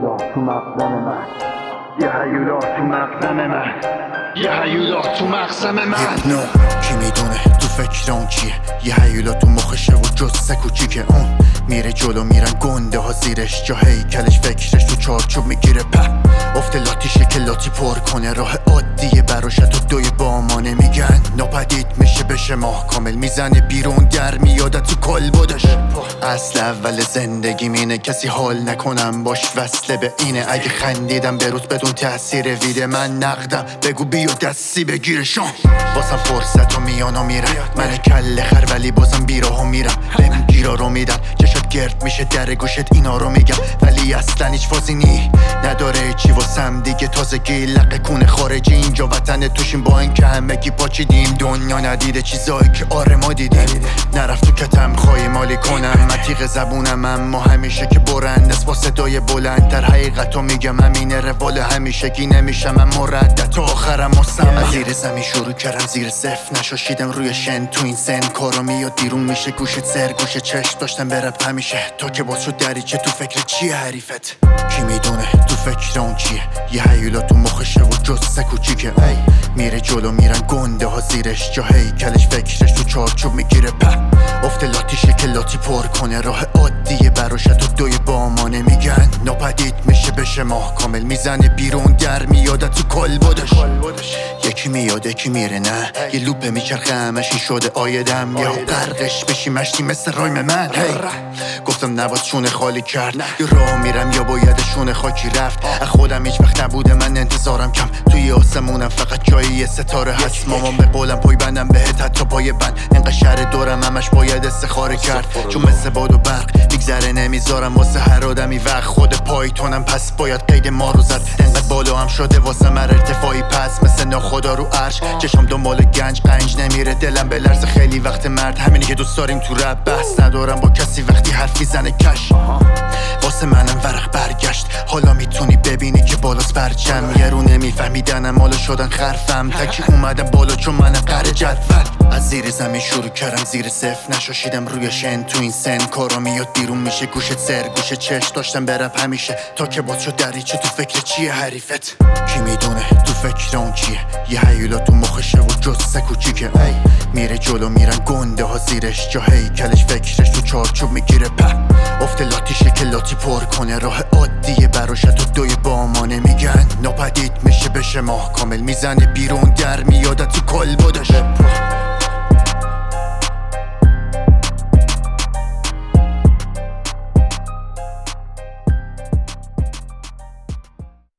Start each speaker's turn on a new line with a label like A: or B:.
A: هیولا تو مغزم من، یه هیولا تو مغزم من، یه هیولا تو مغزم من.
B: هیپنو کی میدونه تو فکر اون چیه؟ یه هیولا تو مخشه و جسه کوچیکه اون میره جلو میرن گنده ها زیرش، جا هیکلش فکرش تو چارچوب میگیره افت لاتیشه که لاتی پر کنه راه عادیه براش تو دوی بامانه میگن ناپدید میشه بشه ماه کامل میزنه بیرون در میاده تو کلبدش. اصل اول زندگی اینه کسی حال نکنم باش وصله به اینه، اگه خندیدم بروز بدون تاثیر ویده من نقدم بگو بیو دستی بگیرشان بازم فرصت و میان و میرم من کل خر ولی بازم بیراه و میرم بهم گیرا رو میدن چشت گرد میشه در گوشت اینا رو میگم ولی اصلا هیچ فازی نی نداره چی واسم دیگه تازگی لقه کونه خارجی اینجا وطن توشیم با این که همگی پاچیدیم دنیا ندیده چیزایی که آره ما دیدیم نرفت تو کتم خواهی مالی کنم متیق زبونم اما همیشه که برند است با صدای بلند در حقیقتو میگم همینه روال همیشه گی نمیشم من مردد تا آخرم مصمم زیر زمین شروع کردم زیر صفر نشاشیدم روی شن تو این سن کارا میاد بیرون میشه گوشت سر گوشه چشم داشتم برب همیشه تا که باز شد دریچه تو فکر چیه حریفت کی میدونه تو فکر اون چیه یه هیولا تو مخشه و جسه کوچیکه میره جلو میرن گنده ها زیرش جا هیکلش فکرش تو چارچوب میگیره افت لاتیشه که لاتی پر کنه راه عادیه براش تو دوی بامانه میگن ناپدید میشه بشه ماه کامل میزنه بیرون در میاده تو کلبدش یکی میاد یکی میره نه یه لوپه میچرخه همش این شده آیدم یهو غرقش بشی مشتی مثل رایم من گفتم نباید شونه خالی کرد یا راه میرم یا باید شونه خاکی رفت خودم هیچ وقت نبوده من انتظارم کم توی آسمونم فقط جایی یه ستاره هست مامان به قولم پای بندم بهت حتی پای بند انقدر شهر دورم همش باید استخاره کرد چون مثل باد و برق میگذره نمیذارم واسه هر آدمی وقت خود پایتونم پس باید قید ما رو زد انقدر بالا هم شده واسه من ارتفاعی پس مثل ناخدا رو عرش چشم دنبال گنج نمیره دلم به لرز خیلی وقت مرد همینی که دوست داریم تو رپ بحث ندارم با کسی وقتی حرف میزنه کش واسه منم ورق برگشت حالا میتونی ببینی که بالاست برچم یه رو نمیفهمیدنم حالا شدن خرفم تکی اومدم بالا چون من قره جدول از زیر زمین شروع کردم زیر صفر نشاشیدم روی شن تو این سن کارا میاد بیرون میشه گوشت سر گوشه چش داشتم برب همیشه تا که باز شد دریچه تو فکر چیه حریفت کی میدونه تو فکر اون چیه یه هیولا تو مخشه و جسه کوچیکه میره جلو میرن گنده ها زیرش جا هیکلش فکرش تو چارچوب میگیره افت لاتیشه که لاتی پر کنه راه عادیه براش تو دوی بامانه میگن ناپدید میشه بشه ماه کامل میزنه بیرون در میاده تو کلبدش